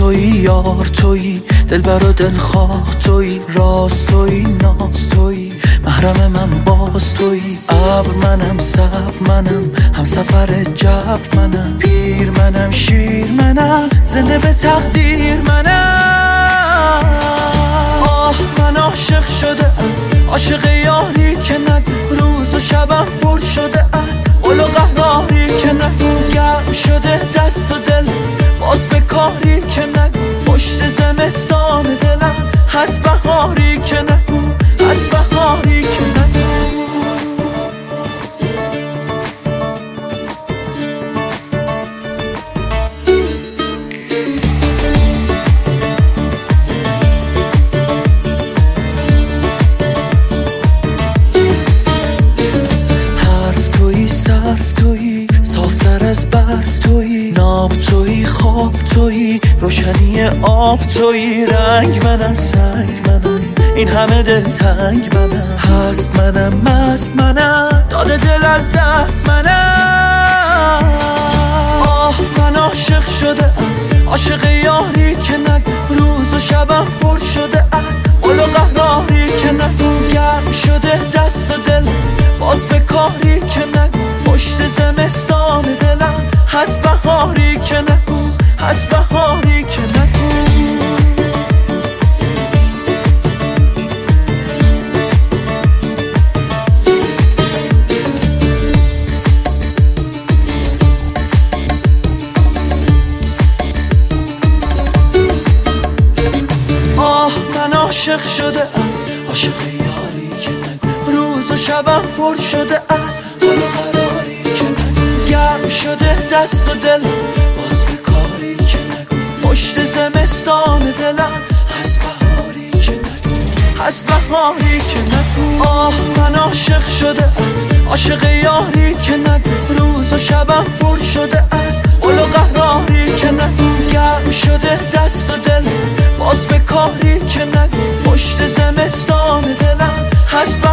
تویی یار تویی، دلبر و دلخواه تویی، راز تویی ناز تویی، محرم من باز تویی. ابر منم صبر منم، هم سفر جبر منم، پیر منم شیر منم، زنده به تقدیر منم. آه من عاشق شده ام، عاشق یاری که نگو روز و شبم پر شده از قل و قهاری که نگو گرم شده دست و دل باز به کاری که نگو پشت زمستان دلم هست بهاری که نگو هست بهاری که نگو. صرف تویی، صافتر از برف تویی، ناب تویی، خواب تویی، روشنی آب تویی. رنگ منم سنگ منم، این همه دلتنگ منم، هست منم مست منم، داده دل از دست منم. آه من عاشق شده ام، عاشق یاری که نگو روز و شبم پر شده از قل و قهاری که نگو گرم شده دست و دل باز به کاری که نگو پشت زمستان دلم هست بهاری که نگو هست بهاری که نگو. آه من عاشق شده ام، عاشق یاری که نگو روز و شبم پر شده از قل و قراری که نگو گرم شده دست و دل باز به کاری که نگو پشت زمستان دلم هست بهاری که نگو هست بهاری که نگو. آه من عاشق شده ام، عاشق یاری که نگو روز و شبم پر شده از قل و قهاری که نگو گرم شده دست و دل باز به کاری که نگو پشت زمستان دلم هست